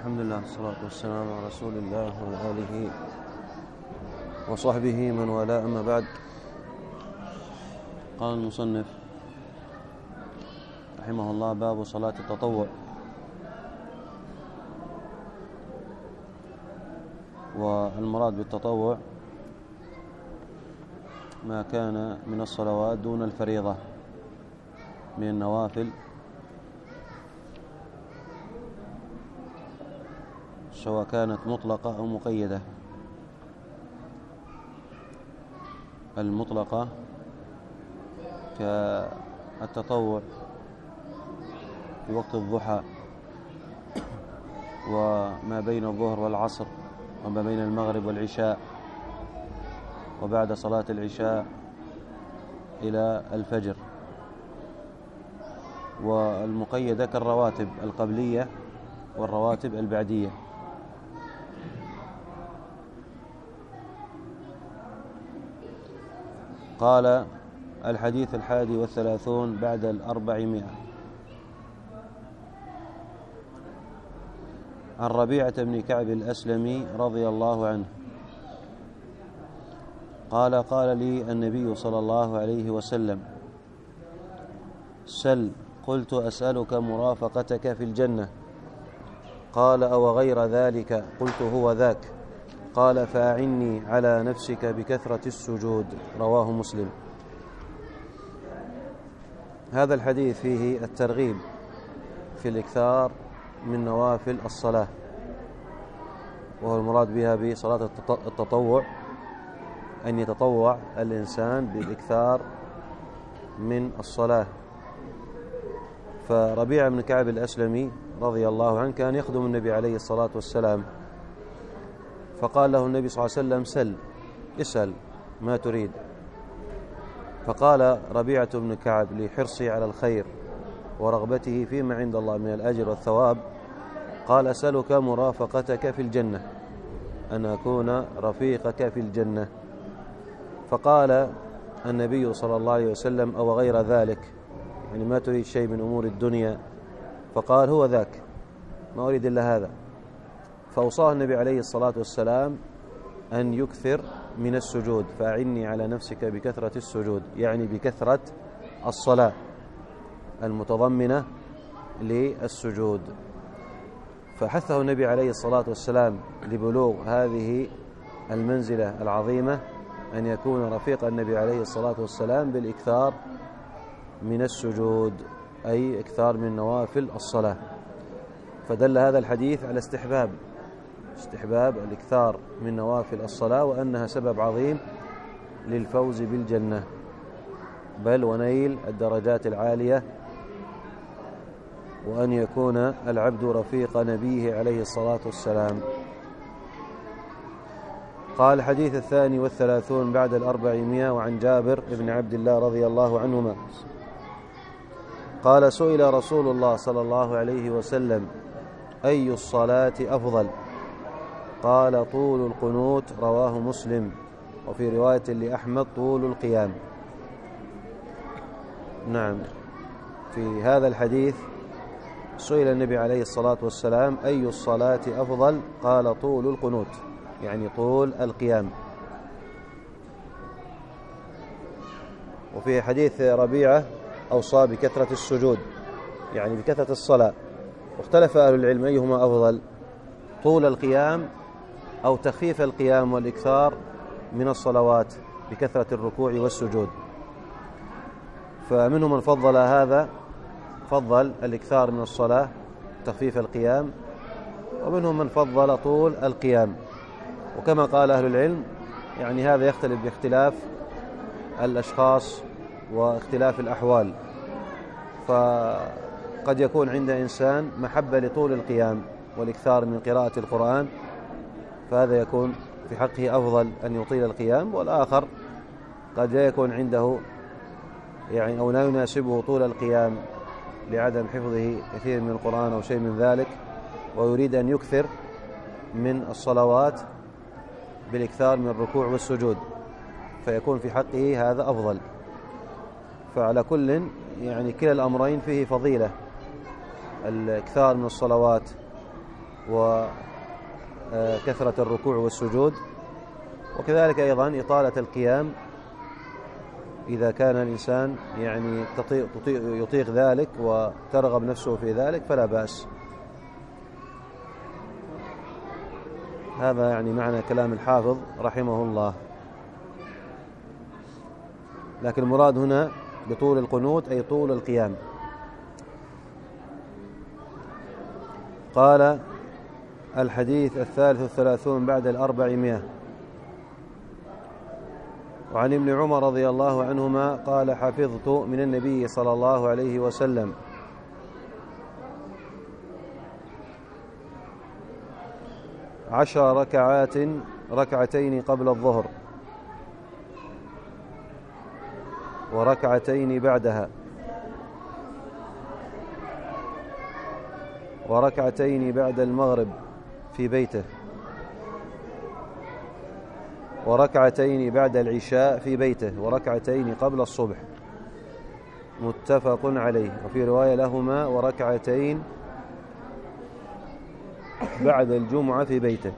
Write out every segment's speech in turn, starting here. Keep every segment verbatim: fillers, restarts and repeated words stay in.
الحمد لله والصلاة والسلام على رسول الله وعلى آله وصحبه من والاه، أما بعد. قال المصنف رحمه الله: باب صلاة التطوع. والمراد بالتطوع ما كان من الصلوات دون الفريضة من النوافل، سواء كانت مطلقة أو مقيدة. المطلقة كالتطوع في وقت الضحى وما بين الظهر والعصر وما بين المغرب والعشاء وبعد صلاة العشاء إلى الفجر. والمقيدة كالرواتب القبلية والرواتب البعدية. قال: الحديث الحادي والثلاثون بعد الأربعمائة. عن ربيعة بن كعب الأسلمي رضي الله عنه قال: قال لي النبي صلى الله عليه وسلم: سل. قلت: أسألك مرافقتك في الجنة. قال: أو غير ذلك؟ قلت: هو ذاك. قال: فأعني على نفسك بكثرة السجود. رواه مسلم. هذا الحديث فيه الترغيب في الإكثار من نوافل الصلاة، وهو المراد بها بصلاة التطوع أن يتطوع الإنسان بالإكثار من الصلاة. فربيع بن كعب الأسلمي رضي الله عنه كان يخدم النبي عليه الصلاة والسلام، فقال له النبي صلى الله عليه وسلم: سل، اسأل ما تريد. فقال ربيعة بن كعب لحرصه على الخير ورغبته فيما عند الله من الأجر والثواب، قال: أسألك مرافقتك في الجنة، أن أكون رفيقك في الجنة. فقال النبي صلى الله عليه وسلم: أو غير ذلك؟ يعني ما تريد شيء من أمور الدنيا؟ فقال: هو ذاك، ما أريد إلا هذا. فأوصاه النبي عليه الصلاة والسلام أن يكثر من السجود. فأعني على نفسك بكثرة السجود، يعني بكثرة الصلاة المتضمنة للسجود. فحثه النبي عليه الصلاة والسلام لبلوغ هذه المنزلة العظيمة أن يكون رفيق النبي عليه الصلاة والسلام بالإكثار من السجود، أي إكثار من نوافل الصلاة. فدل هذا الحديث على استحباب استحباب الإكثار من نوافل الصلاة، وأنها سبب عظيم للفوز بالجنة، بل ونيل الدرجات العالية، وأن يكون العبد رفيق نبيه عليه الصلاة والسلام. قال: الحديث الثاني والثلاثون بعد الأربعمائة. وعن جابر بن عبد الله رضي الله عنهما قال: سئل رسول الله صلى الله عليه وسلم: أي الصلاة أفضل؟ قال: طول القنوت. رواه مسلم. وفي رواية لأحمد: طول القيام. نعم، في هذا الحديث سئل النبي عليه الصلاة والسلام: أي الصلاة أفضل؟ قال: طول القنوت، يعني طول القيام. وفي حديث ربيعة أوصى بكثرة السجود، يعني بكثرة الصلاة. واختلف أهل العلم أيهما أفضل، طول القيام أو تخفيف القيام والإكثار من الصلوات بكثرة الركوع والسجود. فمنهم من فضل هذا، فضل الإكثار من الصلاة تخفيف القيام، ومنهم من فضل طول القيام. وكما قال أهل العلم، يعني هذا يختلف باختلاف الأشخاص واختلاف الأحوال. فقد يكون عند إنسان محبة لطول القيام والإكثار من قراءة القرآن، فهذا يكون في حقه أفضل أن يطيل القيام. والآخر قد لا يكون عنده يعني أو لا يناسبه طول القيام لعدم حفظه كثير من القرآن أو شيء من ذلك، ويريد أن يكثر من الصلوات بالإكثار من الركوع والسجود، فيكون في حقه هذا أفضل. فعلى كل يعني كلا الأمرين فيه فضيلة، الإكثار من الصلوات وكثرة الركوع والسجود، وكذلك أيضا إطالة القيام إذا كان الإنسان يعني يطيق ذلك وترغب نفسه في ذلك فلا بأس. هذا يعني معنى كلام الحافظ رحمه الله. لكن المراد هنا بطول القنوت أي طول القيام. قال: الحديث الثالث والثلاثون بعد الأربعمائة. وعن ابن عمر رضي الله عنهما قال: حفظت من النبي صلى الله عليه وسلم عشر ركعات ركعتين قبل الظهر وركعتين بعدها وركعتين بعد المغرب في بيته وركعتين بعد العشاء في بيته وركعتين قبل الصبح، متفق عليه. وفي رواية لهما وركعتين بعد الجمعة في بيته.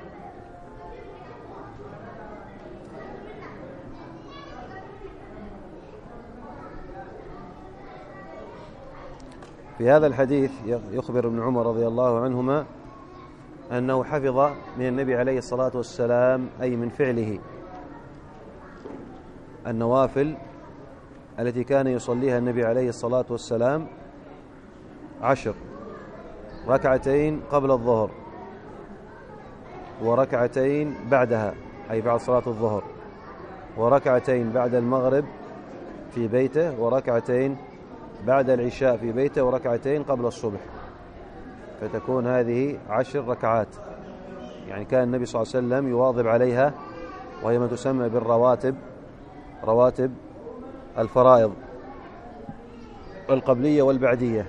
في هذا الحديث يخبر ابن عمر رضي الله عنهما أنه حفظ من النبي عليه الصلاة والسلام أي من فعله النوافل التي كان يصليها النبي عليه الصلاة والسلام عشر: ركعتين قبل الظهر وركعتين بعدها أي بعد صلاة الظهر وركعتين بعد المغرب في بيته وركعتين بعد العشاء في بيته وركعتين قبل الصبح، فتكون هذه عشر ركعات. يعني كان النبي صلى الله عليه وسلم يواظب عليها، وهي ما تسمى بالرواتب، رواتب الفرائض القبلية والبعدية.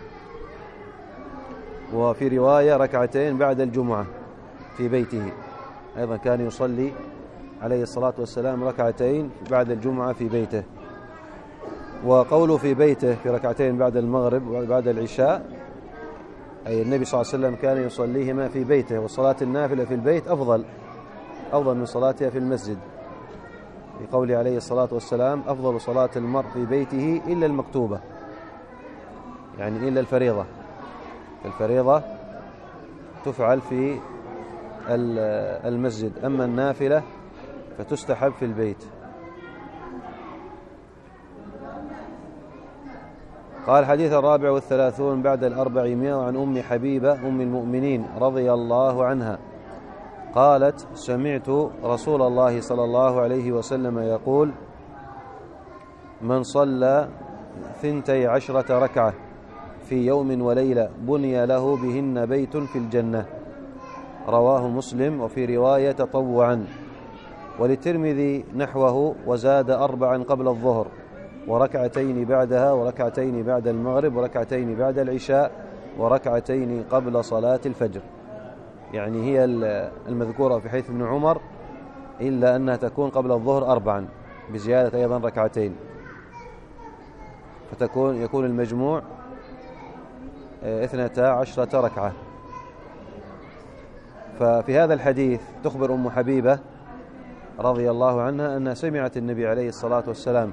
وفي رواية ركعتين بعد الجمعة في بيته، أيضا كان يصلي عليه الصلاة والسلام ركعتين بعد الجمعة في بيته. وقوله في بيته في ركعتين بعد المغرب وبعد العشاء أي النبي صلى الله عليه وسلم كان يصليهما في بيته، والصلاة النافلة في البيت أفضل أفضل من صلاتها في المسجد، لقوله عليه الصلاة والسلام: أفضل صلاة المرء في بيته إلا المكتوبة، يعني إلا الفريضة. الفريضة تفعل في المسجد، أما النافلة فتستحب في البيت. قال: الحديث الرابع والثلاثون بعد الأربعمائة. وعن أم حبيبة أم المؤمنين رضي الله عنها قالت: سمعت رسول الله صلى الله عليه وسلم يقول: من صلى ثنتي عشرة ركعة في يوم وليلة بني له بهن بيت في الجنة. رواه مسلم. وفي رواية تطوعا. وللترمذي نحوه وزاد أربعا قبل الظهر وركعتين بعدها وركعتين بعد المغرب وركعتين بعد العشاء وركعتين قبل صلاة الفجر. يعني هي المذكورة في حديث ابن عمر، إلا أنها تكون قبل الظهر أربعا بزيادة أيضا ركعتين، فتكون يكون المجموع اثنتا عشرة ركعة. ففي هذا الحديث تخبر أم حبيبة رضي الله عنها أنها سمعت النبي عليه الصلاة والسلام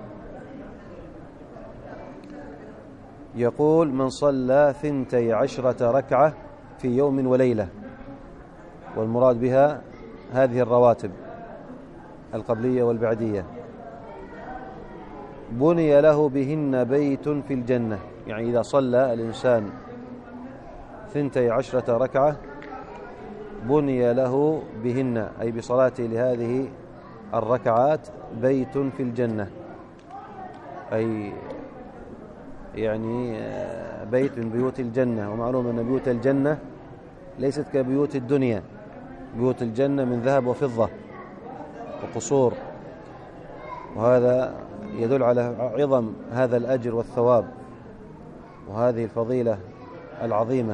يقول: من صلى ثنتي عشرة ركعة في يوم وليلة، والمراد بها هذه الرواتب القبلية والبعدية، بني له بهن بيت في الجنة. يعني إذا صلى الإنسان ثنتي عشرة ركعة بني له بهن أي بصلاته لهذه الركعات بيت في الجنة، أي يعني بيت من بيوت الجنة. ومعلوم أن بيوت الجنة ليست كبيوت الدنيا، بيوت الجنة من ذهب وفضة وقصور، وهذا يدل على عظم هذا الأجر والثواب وهذه الفضيلة العظيمة.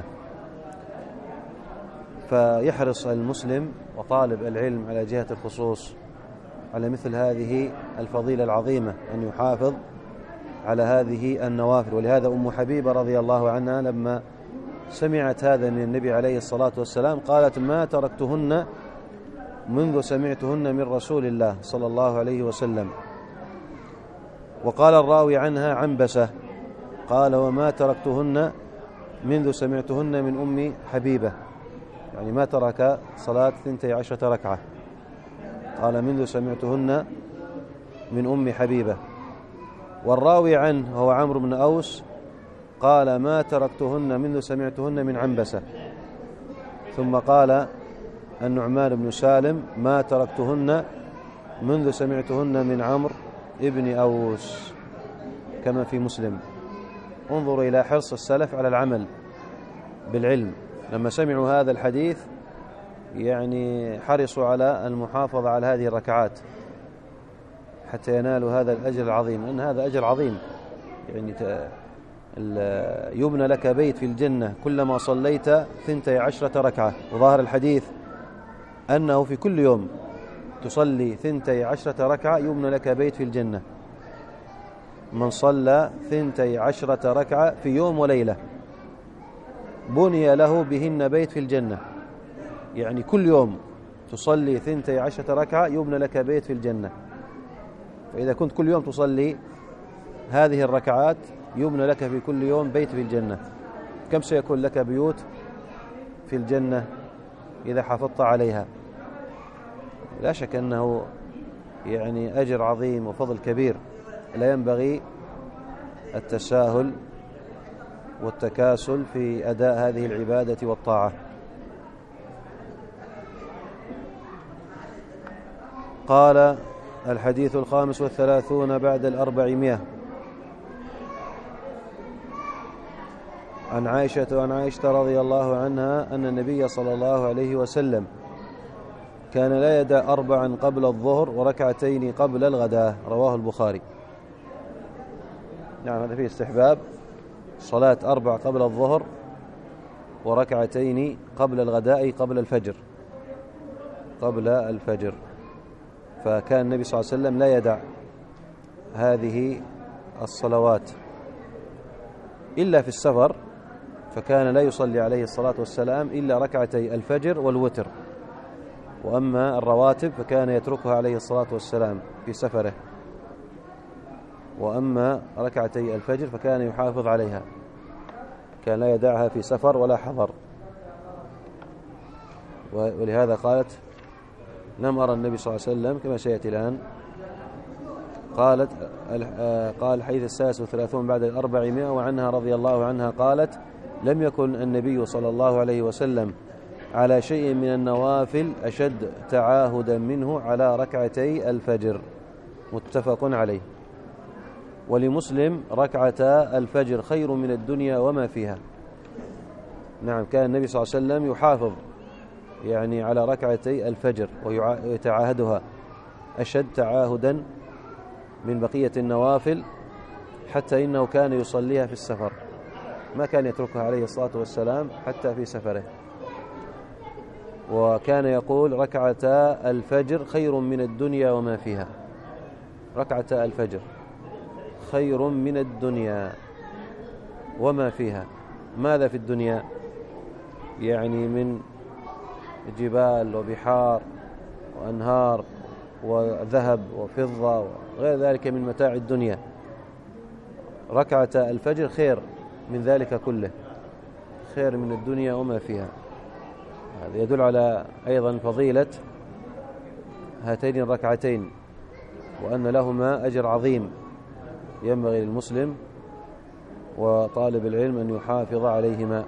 فيحرص المسلم وطالب العلم على جهة الخصوص على مثل هذه الفضيلة العظيمة، أن يحافظ على هذه النوافل. ولهذا أم حبيبة رضي الله عنها لما سمعت هذا من النبي عليه الصلاة والسلام قالت ما تركتهن منذ سمعتهن من رسول الله صلى الله عليه وسلم. وقال الراوي عنها عنبسة قال وما تركتهن منذ سمعتهن من أم حبيبة، يعني ما ترك صلاة ثنتي عشرة ركعة، قال منذ سمعتهن من أم حبيبة. والراوي عنه هو عمرو بن أوس قال ما تركتهن منذ سمعتهن من عنبسة. ثم قال النعمان بن سالم ما تركتهن منذ سمعتهن من عمرو ابن أوس، كما في مسلم. انظروا إلى حرص السلف على العمل بالعلم، لما سمعوا هذا الحديث يعني حرصوا على المحافظة على هذه الركعات حتى ينالوا هذا الأجر العظيم، لأن هذا أجر عظيم. يعني يبنى لك بيت في الجنة كلما صليت ثنتي عشرة ركعة. وظاهر الحديث أنه في كل يوم تصلي ثنتي عشرة ركعة يبنى لك بيت في الجنة. من صلى ثنتي عشرة ركعة في يوم وليلة بني له بهن بيت في الجنة، يعني كل يوم تصلي ثنتي عشرة ركعة يبنى لك بيت في الجنة. فإذا كنت كل يوم تصلي هذه الركعات يبنى لك في كل يوم بيت في الجنة، كم سيكون لك بيوت في الجنة إذا حافظت عليها؟ لا شك أنه يعني أجر عظيم وفضل كبير، لا ينبغي التساهل والتكاسل في أداء هذه العبادة والطاعة. قال الحديث الخامس والثلاثون بعد الأربعمائة عن عائشة وعن عائشة رضي الله عنها أن النبي صلى الله عليه وسلم كان لا يدع أربعا قبل الظهر وركعتين قبل الغداء، رواه البخاري. نعم، هذا فيه استحباب صلاة أربع قبل الظهر وركعتين قبل الغداء قبل الفجر قبل الفجر فكان النبي صلى الله عليه وسلم لا يدع هذه الصلوات إلا في السفر، فكان لا يصلي عليه الصلاة والسلام إلا ركعتي الفجر والوتر، وأما الرواتب فكان يتركها عليه الصلاة والسلام في سفره، وأما ركعتي الفجر فكان يحافظ عليها، كان لا يدعها في سفر ولا حضر. ولهذا قالت لم أرى النبي صلى الله عليه وسلم كما سيأتي الآن. قالت قال حديث السادس والثلاثون بعد الأربعمائة وعنها رضي الله عنها قالت لم يكن النبي صلى الله عليه وسلم على شيء من النوافل أشد تعاهدا منه على ركعتي الفجر، متفق عليه. ولمسلم ركعتا الفجر خير من الدنيا وما فيها. نعم، كان النبي صلى الله عليه وسلم يحافظ يعني على ركعتي الفجر ويتعاهدها أشد تعاهدا من بقية النوافل، حتى إنه كان يصليها في السفر، ما كان يتركها عليه الصلاة والسلام حتى في سفره. وكان يقول ركعتا الفجر خير من الدنيا وما فيها، ركعتا الفجر خير من الدنيا وما فيها. ماذا في الدنيا؟ يعني من جبال وبحار وأنهار وذهب وفضة وغير ذلك من متاع الدنيا. ركعة الفجر خير من ذلك كله، خير من الدنيا وما فيها. هذا يدل على أيضا فضيلة هاتين الركعتين، وأن لهما أجر عظيم ينبغي للمسلم وطالب العلم أن يحافظ عليهما.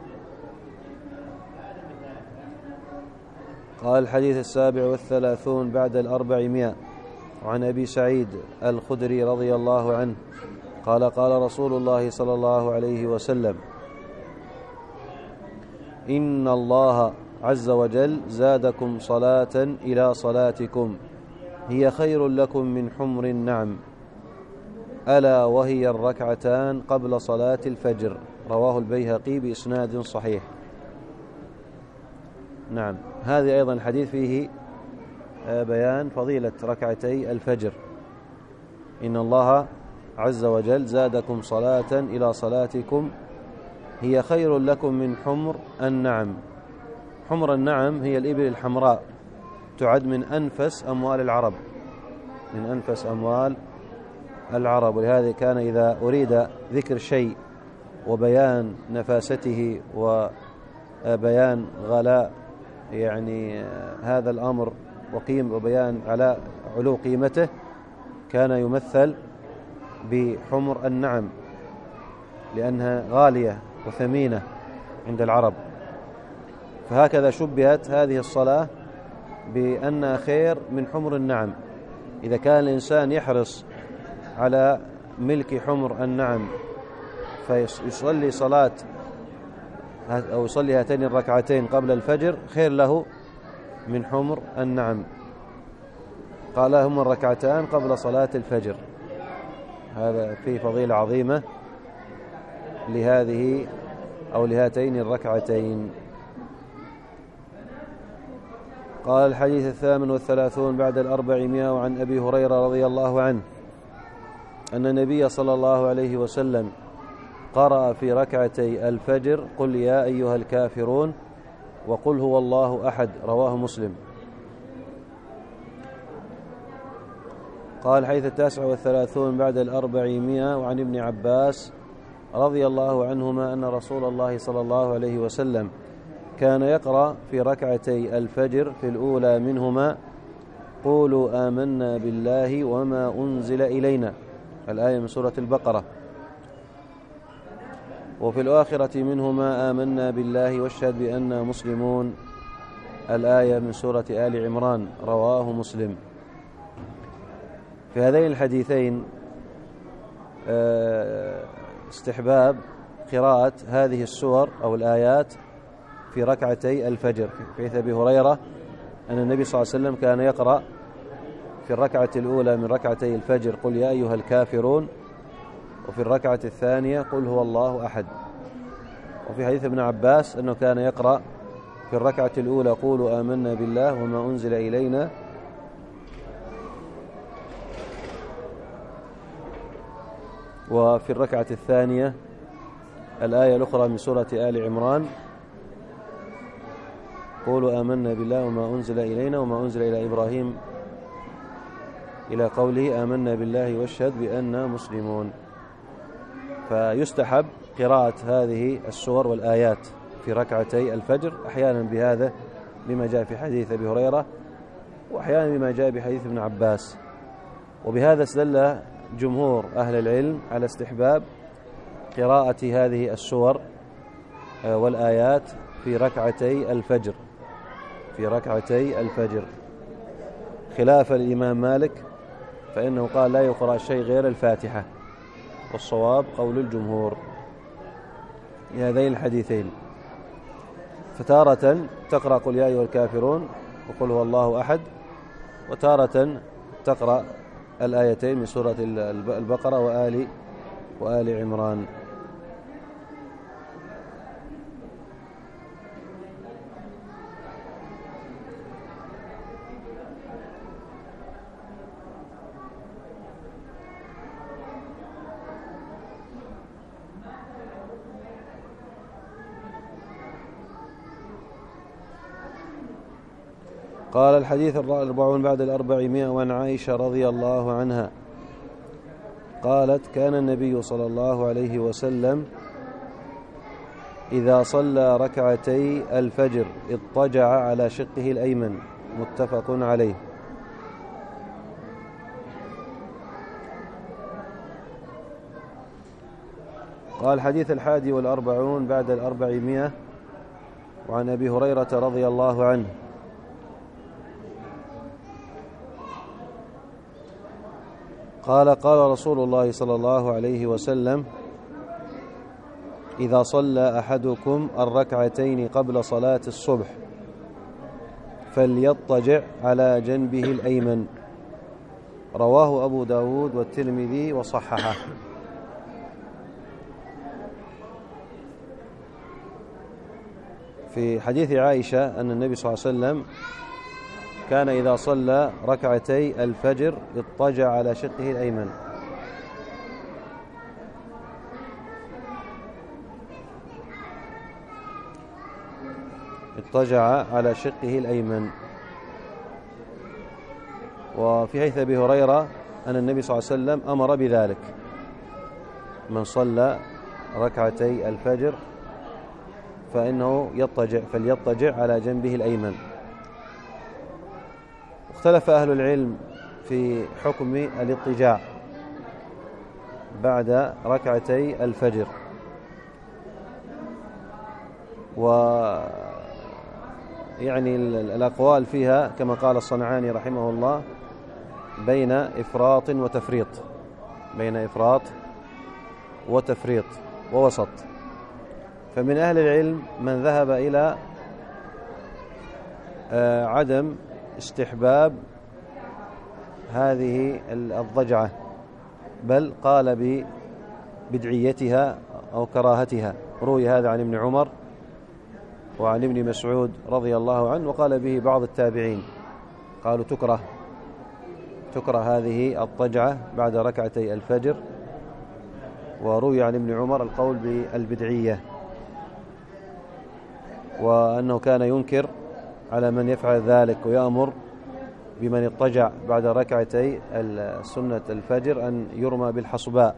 قال الحديث السابع والثلاثون بعد الأربعمائة وعن أبي سعيد الخدري رضي الله عنه قال قال رسول الله صلى الله عليه وسلم إن الله عز وجل زادكم صلاة إلى صلاتكم هي خير لكم من حمر النعم، ألا وهي الركعتان قبل صلاة الفجر، رواه البيهقي بإسناد صحيح. نعم، هذا أيضا الحديث فيه بيان فضيلة ركعتي الفجر. إن الله عز وجل زادكم صلاة إلى صلاتكم هي خير لكم من حمر النعم. حمر النعم هي الإبل الحمراء، تعد من أنفس أموال العرب، من أنفس أموال العرب. ولهذا كان إذا أريد ذكر شيء وبيان نفاسته وبيان غلاء يعني هذا الأمر وقيم وبيان على علو قيمته، كان يمثل بحمر النعم لأنها غالية وثمينة عند العرب. فهكذا شبهت هذه الصلاة بأنها خير من حمر النعم. إذا كان الإنسان يحرص على ملك حمر النعم فيصلي صلاة أو يصلي هاتين الركعتين قبل الفجر، خير له من حمر النعم. قال هم الركعتان قبل صلاة الفجر، هذا فيه فضيلة عظيمة لهذه أو لهاتين الركعتين. قال الحديث الثامن والثلاثون بعد الأربعمائة، وعن أبي هريرة رضي الله عنه أن النبي صلى الله عليه وسلم قرأ في ركعتي الفجر قل يا أيها الكافرون وقل هو الله أحد، رواه مسلم. قال الحديث التاسع والثلاثون بعد الأربعمائة، وعن ابن عباس رضي الله عنهما أن رسول الله صلى الله عليه وسلم كان يقرأ في ركعتي الفجر في الأولى منهما قولوا آمنا بالله وما أنزل إلينا، الآية من سورة البقرة، وفي الآخرة منهما آمنا بالله واشهد بأننا مسلمون، الآية من سورة آل عمران، رواه مسلم. في هذين الحديثين استحباب قراءة هذه السور أو الآيات في ركعتي الفجر. في حديث أبي هريرة أن النبي صلى الله عليه وسلم كان يقرأ في الركعة الأولى من ركعتي الفجر قل يا أيها الكافرون، وفي الركعة الثانية قل هو الله أحد. وفي حديث ابن عباس أنه كان يقرأ في الركعة الأولى قولوا آمنا بالله وما أنزل إلينا، وفي الركعة الثانية الآية الأخرى من سورة آل عمران قولوا آمنا بالله وما أنزل إلينا وما أنزل إلى إبراهيم إلى قوله آمنا بالله واشهد بأننا مسلمون. فيستحب قراءة هذه السور والآيات في ركعتي الفجر، أحيانا بهذا بما جاء في حديث أبي هريرة، وأحيانا بما جاء بحديث ابن عباس. وبهذا استدل جمهور أهل العلم على استحباب قراءة هذه السور والآيات في ركعتي الفجر في ركعتي الفجر خلافا للإمام مالك، فإنه قال لا يقرأ شيء غير الفاتحة، والصواب قول الجمهور لهذين الحديثين. فتارة تقرأ قل يا أيها الكافرون وقل هو الله أحد، وتارة تقرأ الآيتين من سورة البقرة وآل وآل عمران. قال الحديث الأربعون بعد الأربعمائة، وعن عائشة رضي الله عنها قالت كان النبي صلى الله عليه وسلم إذا صلى ركعتي الفجر اضطجع على شقه الأيمن، متفق عليه. قال الحديث الحادي والأربعون بعد الأربعمائة، وعن أبي هريرة رضي الله عنه قال قال رسول الله صلى الله عليه وسلم إذا صلى أحدكم الركعتين قبل صلاة الصبح فليضطجع على جنبه الأيمن، رواه أبو داود والترمذي وصححه. في حديث عائشة أن النبي صلى الله عليه وسلم كان إذا صلى ركعتي الفجر اضطجع على شقه الأيمن. اضطجع على شقه الأيمن. وفي حديث أبي هريرة أن النبي صلى الله عليه وسلم أمر بذلك: من صلى ركعتي الفجر فإنه يضطجع فليضطجع على جنبه الأيمن. اختلف أهل العلم في حكم الاضطجاع بعد ركعتي الفجر، و يعني الأقوال فيها كما قال الصنعاني رحمه الله بين إفراط وتفريط، بين إفراط وتفريط ووسط. فمن أهل العلم من ذهب إلى عدم استحباب هذه الضجعة، بل قال ببدعيتها أو كراهتها. روي هذا عن ابن عمر وعن ابن مسعود رضي الله عنه، وقال به بعض التابعين، قالوا تكره تكره هذه الضجعة بعد ركعتي الفجر. وروي عن ابن عمر القول بالبدعية، وأنه كان ينكر على من يفعل ذلك ويأمر بمن اضطجع بعد ركعتي سنة الفجر أن يرمى بالحصباء.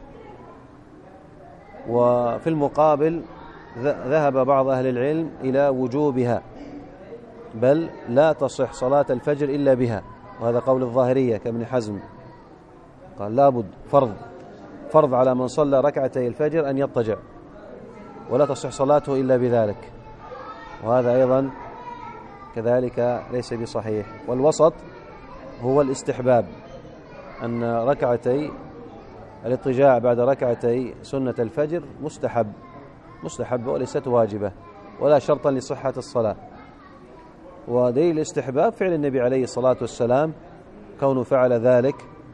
وفي المقابل ذهب بعض أهل العلم إلى وجوبها، بل لا تصح صلاة الفجر إلا بها، وهذا قول الظاهرية كابن حزم، قال لابد فرض فرض على من صلى ركعتي الفجر أن يضطجع، ولا تصح صلاته إلا بذلك، وهذا أيضا كذلك ليس بصحيح. والوسط هو الاستحباب، أن ركعتي الاضطجاع بعد ركعتي سنة الفجر مستحب مستحب وليست واجبة ولا شرطا لصحة الصلاة. ودليل الاستحباب فعل النبي عليه الصلاة والسلام كونه فعل ذلك،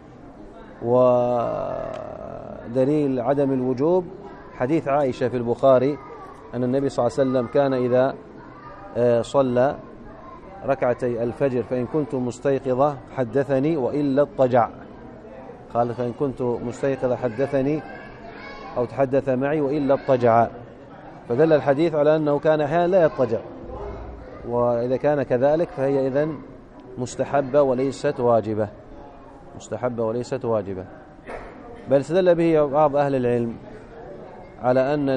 ودليل عدم الوجوب حديث عائشة في البخاري أن النبي صلى الله عليه وسلم كان إذا صلى ركعتي الفجر فإن كنت مستيقظة حدثني وإلا اضطجع. قال فإن كنت مستيقظة حدثني أو تحدث معي وإلا اضطجع، فدل الحديث على أنه كان أحيانا لا يضطجع، وإذا كان كذلك فهي إذن مستحبة وليست واجبة مستحبة وليست واجبة. بل استدل به بعض أهل العلم على أن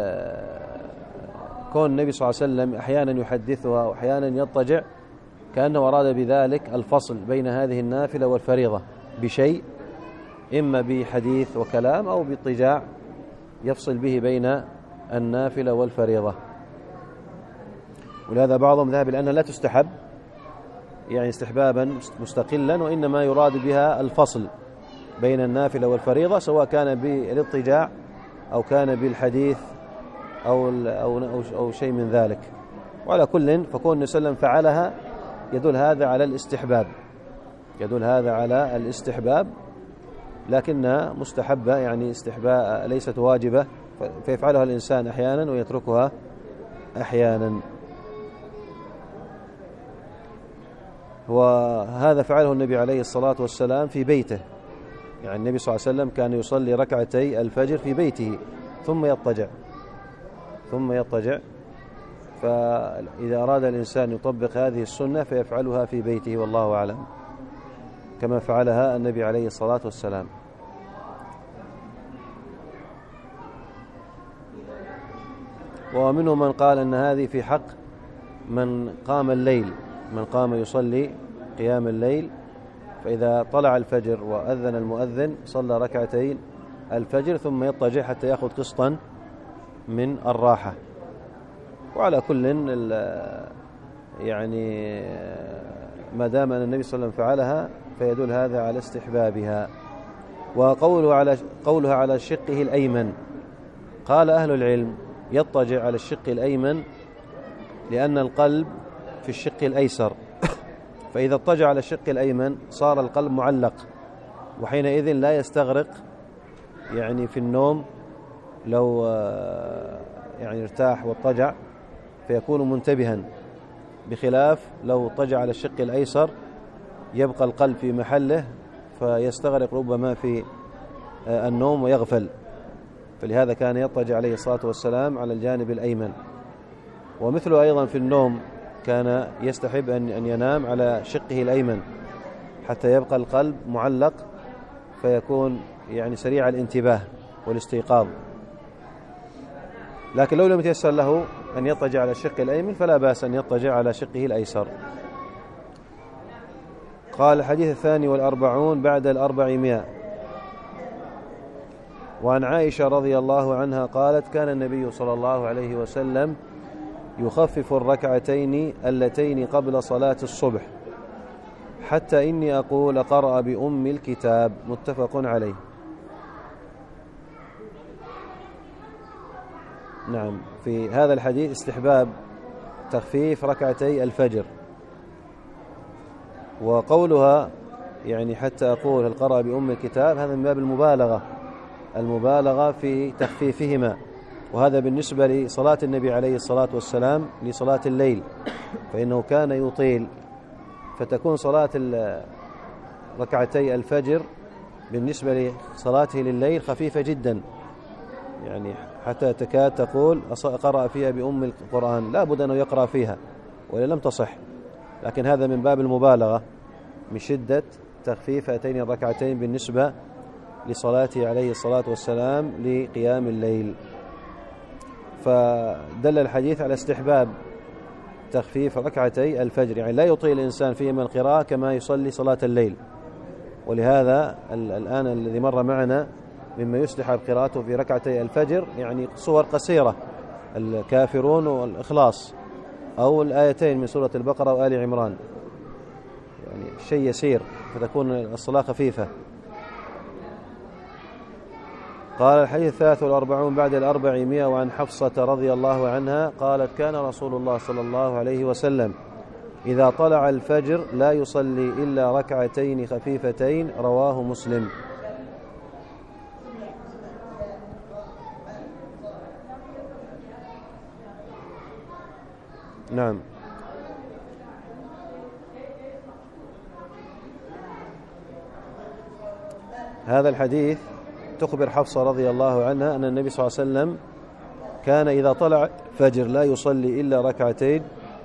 كون النبي صلى الله عليه وسلم أحيانا يحدثها وأحيانا يضطجع كأنه أراد بذلك الفصل بين هذه النافلة والفريضة بشيء، إما بحديث وكلام أو باضطجاع يفصل به بين النافلة والفريضة. ولهذا بعضهم ذهب إلى أنها لا تستحب، يعني استحبابا مستقلا، وإنما يراد بها الفصل بين النافلة والفريضة، سواء كان بالاضطجاع أو كان بالحديث أو أو أو شيء من ذلك. وعلى كل فكون النبي صلى الله عليه وسلم فعلها يدل هذا على الاستحباب يدل هذا على الاستحباب لكنها مستحبة، يعني استحباب ليست واجبة، فيفعلها الإنسان أحيانا ويتركها أحيانا. وهذا فعله النبي عليه الصلاة والسلام في بيته، يعني النبي صلى الله عليه وسلم كان يصلي ركعتي الفجر في بيته ثم يضطجع ثم يضطجع فإذا أراد الإنسان يطبق هذه السنة فيفعلها في بيته، والله أعلم، كما فعلها النبي عليه الصلاة والسلام. ومنهم من قال أن هذه في حق من قام الليل من قام يصلي قيام الليل، فإذا طلع الفجر وأذن المؤذن صلى ركعتين الفجر ثم يضطجع حتى يأخذ قسطا من الراحة. وعلى كل يعني ما دام أن النبي صلى الله عليه وسلم فعلها فيدل هذا على استحبابها. وقوله على قولها على شقه الأيمن، قال أهل العلم يضطجع على الشق الأيمن لأن القلب في الشق الأيسر، فإذا اضطجع على الشق الأيمن صار القلب معلق، وحينئذ لا يستغرق يعني في النوم لو يعني ارتاح واضطجع فيكون منتبها، بخلاف لو اضطجع على الشق الأيسر يبقى القلب في محله فيستغرق ربما في النوم ويغفل. فلهذا كان يضطجع عليه الصلاة والسلام على الجانب الأيمن. ومثله أيضا في النوم، كان يستحب أن ينام على شقه الأيمن حتى يبقى القلب معلق فيكون يعني سريع الانتباه والاستيقاظ. لكن لو لم يتيسر له أن يضطجع على الشق الأيمن فلا بأس أن يضطجع على شقه الأيسر. قال الحديث الثاني والأربعون بعد الأربعمائة، وعن عائشة رضي الله عنها قالت: كان النبي صلى الله عليه وسلم يخفف الركعتين اللتين قبل صلاة الصبح حتى إني أقول قرأ بأم الكتاب. متفق عليه. نعم، في هذا الحديث استحباب تخفيف ركعتي الفجر، وقولها يعني حتى أقول هل قرأ بأم الكتاب هذا من باب المبالغة المبالغة في تخفيفهما، وهذا بالنسبة لصلاة النبي عليه الصلاة والسلام لصلاة الليل، فإنه كان يطيل، فتكون صلاة ركعتي الفجر بالنسبة لصلاته لليل خفيفة جدا، يعني حتى تكاد تقول قرأ فيها بأم القرآن، لا بد أنه يقرأ فيها ولا لم تصح، لكن هذا من باب المبالغة من شدة تخفيف هاتين الركعتين بالنسبة لصلاته عليه الصلاة والسلام لقيام الليل. فدل الحديث على استحباب تخفيف ركعتي الفجر، يعني لا يطيل الإنسان فيهما القراءة كما يصلي صلاة الليل. ولهذا الآن الذي مر معنا مما يستحب قراءته في ركعتي الفجر يعني صور قصيرة، الكافرون والإخلاص، أو الآيتين من سورة البقرة وآل عمران، يعني شيء يسير فتكون الصلاة خفيفة. قال الحديث الثالث والأربعون بعد الأربعمائة، وعن حفصة رضي الله عنها قالت: كان رسول الله صلى الله عليه وسلم إذا طلع الفجر لا يصلي إلا ركعتين خفيفتين. رواه مسلم. نعم، هذا الحديث تخبر حفصة رضي الله عنها أن النبي صلى الله عليه وسلم كان إذا طلع فجر لا يصلي إلا ركعتين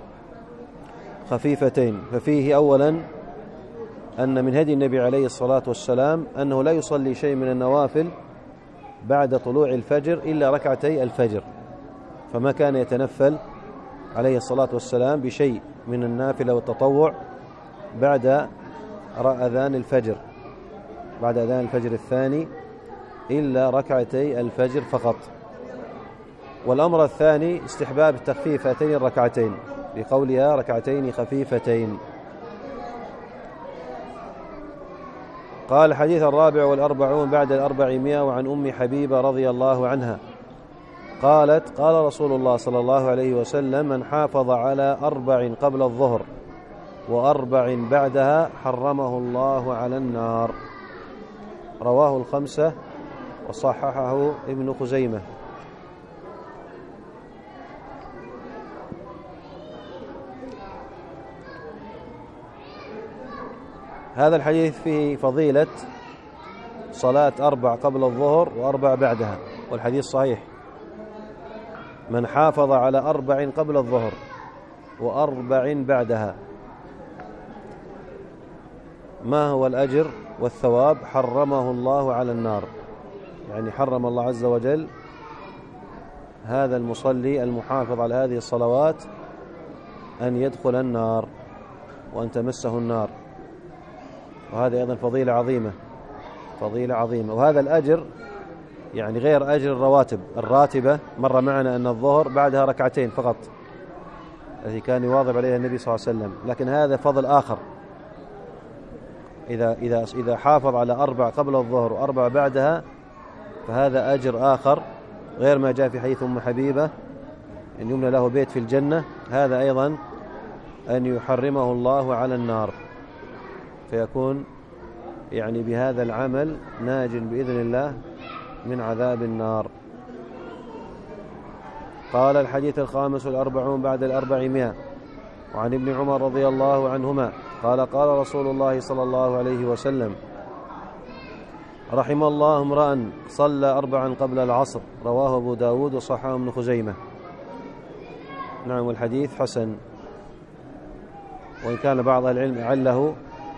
خفيفتين. ففيه أولا أن من هدي النبي عليه الصلاة والسلام أنه لا يصلي شيء من النوافل بعد طلوع الفجر إلا ركعتي الفجر، فما كان يتنفل عليه الصلاة والسلام بشيء من النافلة والتطوع بعد أذان الفجر بعد أذان الفجر الثاني إلا ركعتي الفجر فقط. والأمر الثاني استحباب تخفيف هاتين الركعتين بقولها ركعتين خفيفتين. قال الحديث الرابع والأربعون بعد الأربعمائة، وعن أم حبيبة رضي الله عنها قالت: قال رسول الله صلى الله عليه وسلم: من حافظ على أربع قبل الظهر وأربع بعدها حرمه الله على النار. رواه الخمسة وصححه ابن خزيمة. هذا الحديث فيه فضيلة صلاة أربع قبل الظهر وأربع بعدها، والحديث صحيح. من حافظ على أربع قبل الظهر وأربع بعدها، ما هو الأجر والثواب؟ حرمه الله على النار، يعني حرم الله عز وجل هذا المصلي المحافظ على هذه الصلوات أن يدخل النار وأن تمسه النار. وهذا أيضا فضيلة عظيمة فضيلة عظيمة وهذا الأجر يعني غير أجر الرواتب الراتبة. مر معنا أن الظهر بعدها ركعتين فقط التي كان يواظب عليها النبي صلى الله عليه وسلم، لكن هذا فضل آخر. إذا إذا إذا حافظ على أربع قبل الظهر وأربع بعدها فهذا أجر آخر غير ما جاء في حديث أم حبيبة أن يمنى له بيت في الجنة. هذا أيضا أن يحرمه الله على النار، فيكون يعني بهذا العمل ناج بإذن الله من عذاب النار. قال الحديث الخامس والأربعون بعد الأربعمائة، وعن ابن عمر رضي الله عنهما قال: قال رسول الله صلى الله عليه وسلم: رحم الله امرأ صلى أربعا قبل العصر. رواه أبو داود وصححه ابن خزيمة. نعم، والحديث حسن، وإن كان بعض العلم عله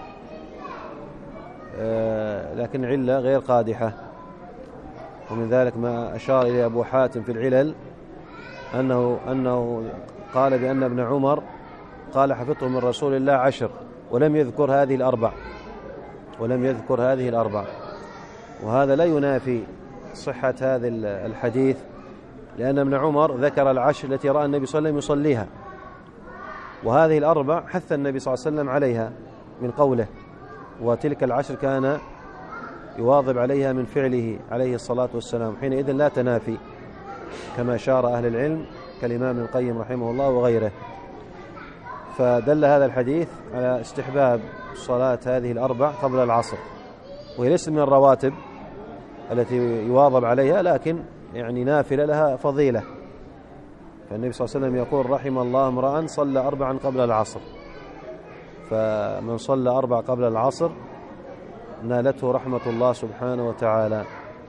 لكن علة غير قادحة. ومن ذلك ما أشار إليه أبو حاتم في العلل أنه, أنه قال بأن ابن عمر قال حفظته من رسول الله عشر، ولم يذكر هذه الأربع ولم يذكر هذه الأربع وهذا لا ينافي صحة هذا الحديث، لأن ابن عمر ذكر العشر التي رأى النبي صلى الله عليه وسلم يصليها، وهذه الأربع حث النبي صلى الله عليه وسلم عليها من قوله، وتلك العشر كان يواظب عليها من فعله عليه الصلاة والسلام، حينئذ لا تنافي كما شار أهل العلم كالإمام ابن القيم رحمه الله وغيره. فدل هذا الحديث على استحباب صلاة هذه الأربع قبل العصر، وهي ليست من الرواتب التي يواظب عليها، لكن يعني نافلة لها فضيلة. فالنبي صلى الله عليه وسلم يقول رحم الله امرأ صلى أربعا قبل العصر، فمن صلى أربع قبل العصر نالته رحمة الله سبحانه وتعالى.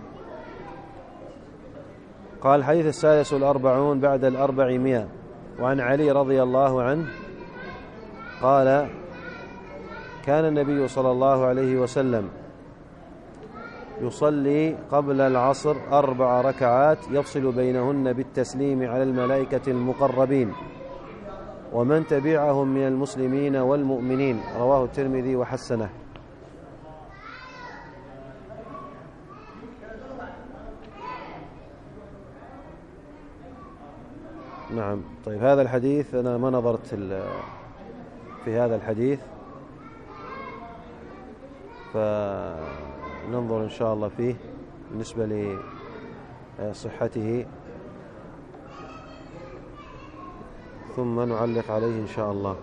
قال الحديث السادس والأربعون بعد الأربعمائة، وعن علي رضي الله عنه قال كان النبي صلى الله عليه وسلم يصلي قبل العصر أربع ركعات يفصل بينهن بالتسليم على الملائكة المقربين ومن تبعهم من المسلمين والمؤمنين، رواه الترمذي وحسنه. نعم. طيب، هذا الحديث أنا ما نظرت في هذا الحديث، فننظر إن شاء الله فيه بالنسبة لصحته ثم نعلق عليه إن شاء الله.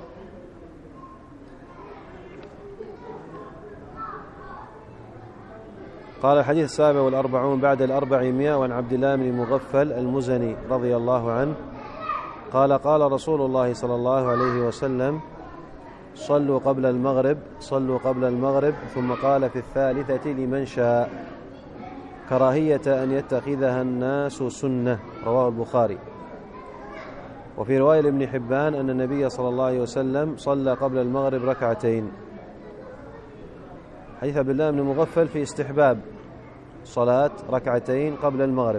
قال الحديث السابع والأربعون بعد الأربعمائة، وعن عبد الله بن مغفل المزني رضي الله عنه قال قال رسول الله صلى الله عليه وسلم صلوا قبل المغرب صلوا قبل المغرب ثم قال في الثالثة لمن شاء كراهية أن يتخذها الناس سنة، رواه البخاري. وفي رواية لابن حبان أن النبي صلى الله عليه وسلم صلى قبل المغرب ركعتين. حديث عبد الله بن مغفل في استحباب صلاة ركعتين قبل المغرب،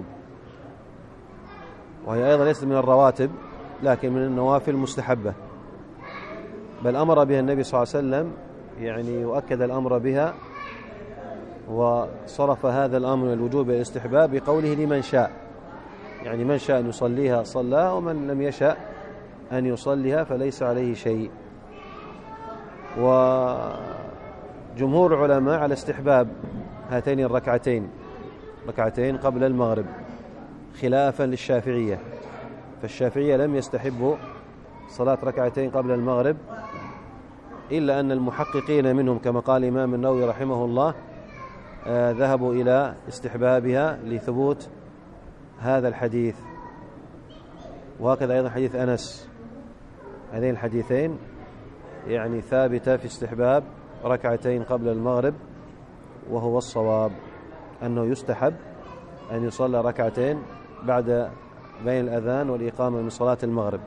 وهي أيضا ليست من الرواتب لكن من النوافل المستحبة، بل أمر بها النبي صلى الله عليه وسلم، يعني يؤكد الأمر بها وصرف هذا الأمر الوجوب والاستحباب بقوله لمن شاء، يعني من شاء أن يصليها صلاها، ومن لم يشأ أن يصليها فليس عليه شيء. وجمهور العلماء على استحباب هاتين الركعتين ركعتين قبل المغرب، خلافا للشافعية، فالشافعية لم يستحبوا صلاة ركعتين قبل المغرب، إلا أن المحققين منهم كما قال الإمام النووي رحمه الله آه ذهبوا إلى استحبابها لثبوت هذا الحديث. وهكذا أيضا حديث أنس، هذين الحديثين يعني ثابتة في استحباب ركعتين قبل المغرب، وهو الصواب أنه يستحب أن يصلى ركعتين بعد بين الأذان والإقامة من صلاة المغرب،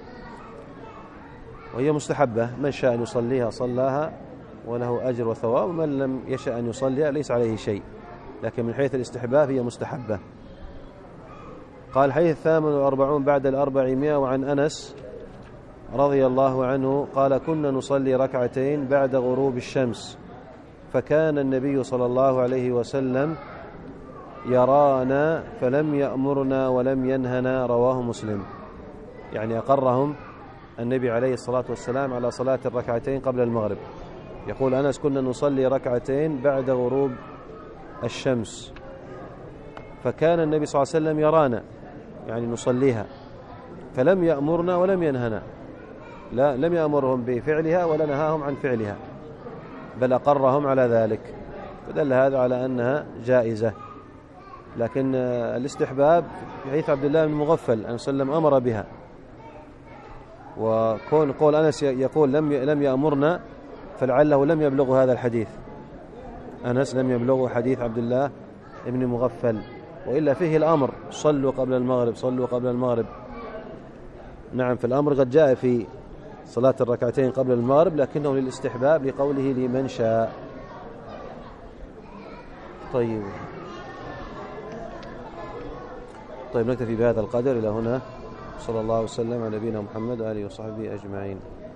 وهي مستحبة، من شاء أن يصليها صلاها وله أجر وثواب، ومن لم يشاء أن يصليها ليس عليه شيء، لكن من حيث الاستحباب هي مستحبة. قال الحديث الثامن والأربعون بعد الأربعمائة، وعن أنس رضي الله عنه قال كنا نصلي ركعتين بعد غروب الشمس فكان النبي صلى الله عليه وسلم يرانا فلم يأمرنا ولم ينهنا، رواه مسلم. يعني أقرهم النبي عليه الصلاة والسلام على صلاة الركعتين قبل المغرب. يقول أنس كنا نصلي ركعتين بعد غروب الشمس فكان النبي صلى الله عليه وسلم يرانا، يعني نصليها، فلم يأمرنا ولم ينهنا، لا لم يأمرهم بفعلها ولا نهاهم عن فعلها، بل أقرهم على ذلك، فدل هذا على أنها جائزة. لكن الاستحباب في حديث عبد الله بن مغفل أن وسلم أمر بها، وكون قول أنس يقول لم لم يأمرنا فلعله لم يبلغ هذا الحديث، أنس لم يبلغ حديث عبد الله بن مغفل، وإلا فيه الأمر صلوا قبل المغرب صلوا قبل المغرب، نعم، في الأمر قد جاء في صلاة الركعتين قبل المغرب، لكنه للاستحباب لقوله لمن شاء. طيب طيب نكتفي بهذا القدر إلى هنا. صلى الله وسلم على نبينا محمد وآله وصحبه أجمعين.